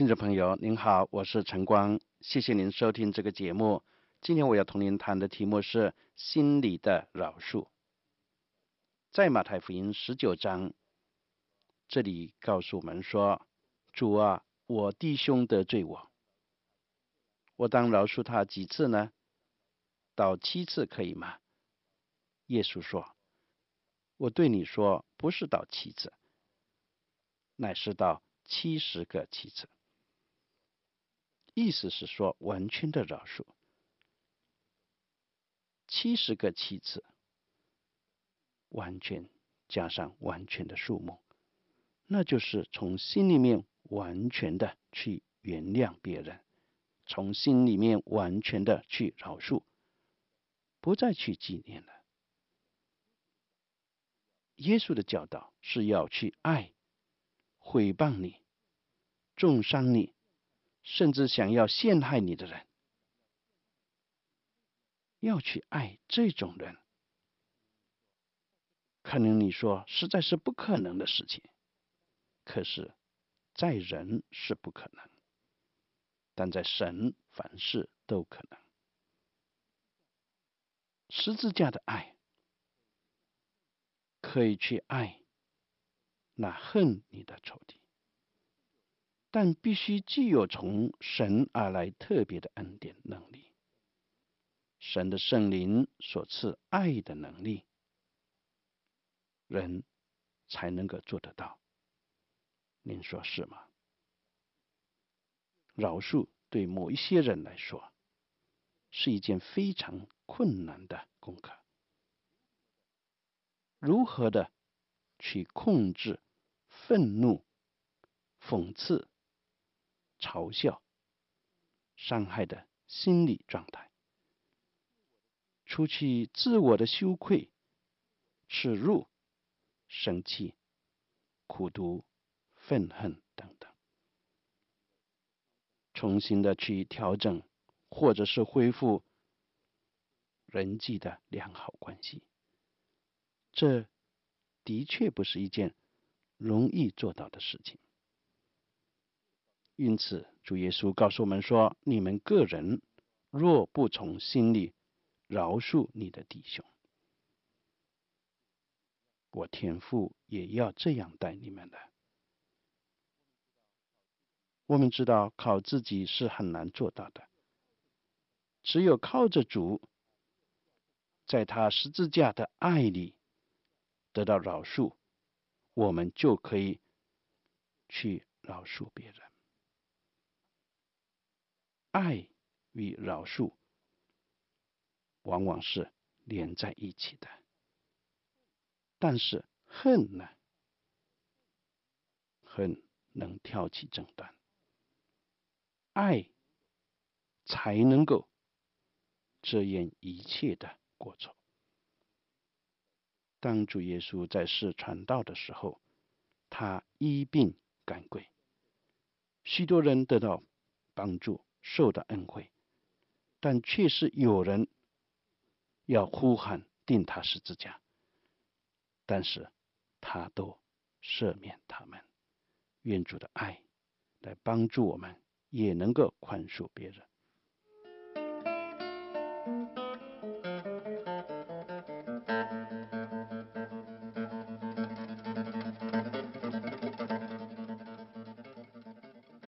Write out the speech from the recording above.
听众朋友您好，我是陈光，谢谢您收听这个节目。今天我要同您谈的题目是心里的饶恕。在马太福音19章，这里告诉我们说，主啊，我弟兄得罪我当饶恕他几次呢？到7次可以吗？耶稣说，我对你说，不是到7次，乃是到70个7次。意思是说完全的饶恕。70个7次，完全加上完全的数目，那就是从心里面完全的去原谅别人，从心里面完全的去饶恕，不再去纪念了。耶稣的教导是要去爱毁谤你、重伤你，甚至想要陷害你的人，要去爱这种人。可能你说实在是不可能的事情，可是在人是不可能，但在神凡事都可能。十字架的爱可以去爱那恨你的仇敌，但必须具有从神而来特别的恩典能力，神的圣灵所赐爱的能力，人才能够做得到。您说是吗？饶恕对某一些人来说是一件非常困难的功课。如何的去控制愤怒、讽刺、嘲笑、伤害的心理状态，除去自我的羞愧、耻辱、生气、苦毒、愤恨等等，重新的去调整或者是恢复人际的良好关系，这的确不是一件容易做到的事情。因此主耶稣告诉我们说，你们个人若不从心里饶恕你的弟兄，我天父也要这样待你们的。我们知道靠自己是很难做到的，只有靠着主，在他十字架的爱里得到饶恕，我们就可以去饶恕别人。爱与饶恕往往是连在一起的，但是恨呢？恨能挑起争端，爱才能够遮掩一切的过错。当主耶稣在世传道的时候，他医病赶鬼，许多人得到帮助，受到恩惠，但却是有人要呼喊钉他十字架，但是他都赦免他们。愿主的爱来帮助我们，也能够宽恕别人。